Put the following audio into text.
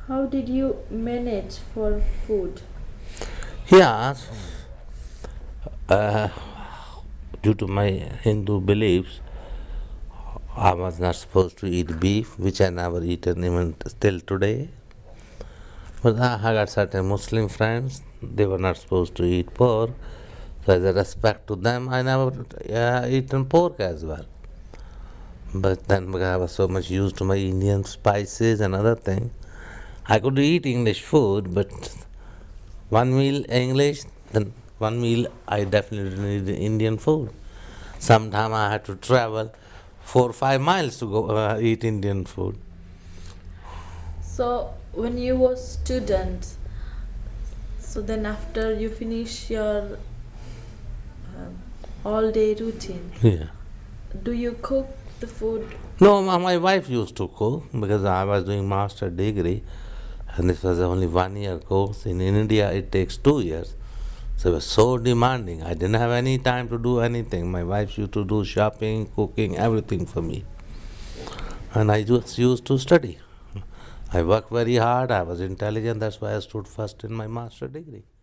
How did you manage for food? Yeah, uh, due to my Hindu beliefs, I was not supposed to eat beef, which I never eaten even till today. But I got certain Muslim friends, they were not supposed to eat pork. So, as a respect to them, I never eaten pork as well. But then, because I was so much used to my Indian spices and other things, I could eat English food, but one meal English, then one meal I definitely need Indian food. Sometime I had to travel 4 or 5 miles to go eat Indian food. So when you were student, so then after you finish your all day routine, Yeah. do you cook the food? No, my wife used to cook because I was doing master degree, and this was only 1 year course. In India, it takes 2 years. So it was so demanding. I didn't have any time to do anything. My wife used to do shopping, cooking, everything for me. And I just used to study. I worked very hard. I was intelligent. That's why I stood first in my master degree.